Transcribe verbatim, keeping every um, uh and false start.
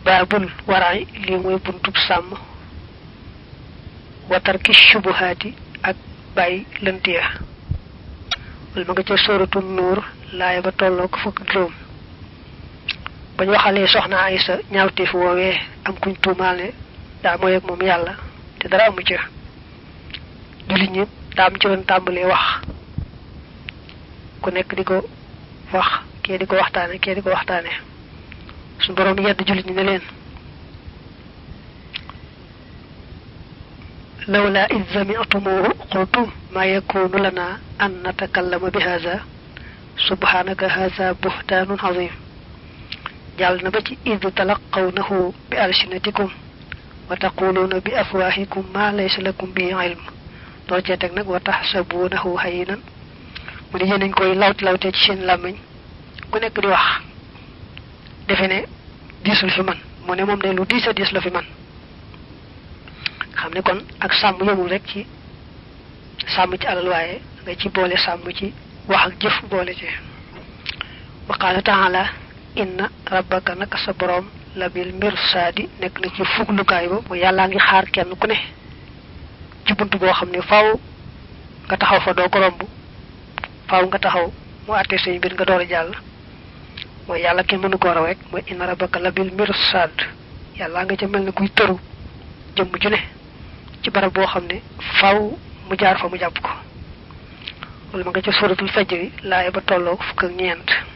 babul waray li moy buntub sam wa tarki shubuhati ak bay lentiya wal ma nga ci suratul nur laaya ba tollok fuk drom bañ waxale soxna Aïssa ñaawte fu wowe am kuñ tuumalé da moy ak mom yalla te dara amu ci julit ñi da am ci won tambalé wax ku nekk diko wax ke diko waxtane ke diko waxtane sun borom yedd julit ñi ne leen لولا إذ سمعتموه قلتم ما يكون لنا أن نتكلم بهذا سبحانك هذا بهتان عظيم جعلنا بك إذ تلقونه بألسنتكم وتقولون بأفواهكم ما ليس لكم به علم توجتك نك وتحسبونه هينا من ينن كوي لوت لوت ci seen lamagne ku nek di wax defene disul fi man mo ne mom de lu disa dis la fi man xamne kon ak sam yemul rek ci sam ci alal waye nga ci boole sam ci wax ak jëf boole ci wa qala ta'ala inna rabbaka naka sa borom labil mirsadi nek na ci fuglu kay bo yalla ngi xaar kenn ku ne ci buntu bo xamne faaw nga taxaw fa do ko romb faaw nga taxaw mu atté sey bir nga doora jall moy yalla kenn mënu ko raw rek moy inna rabbaka labil mirsad yalla nga ci melni kuy teuru jëm ci ne ci barab bo xamne faaw mu jaar fa mu japp ko wala ma nga ci suratul fajr laaya ba tollo fuk ak ñent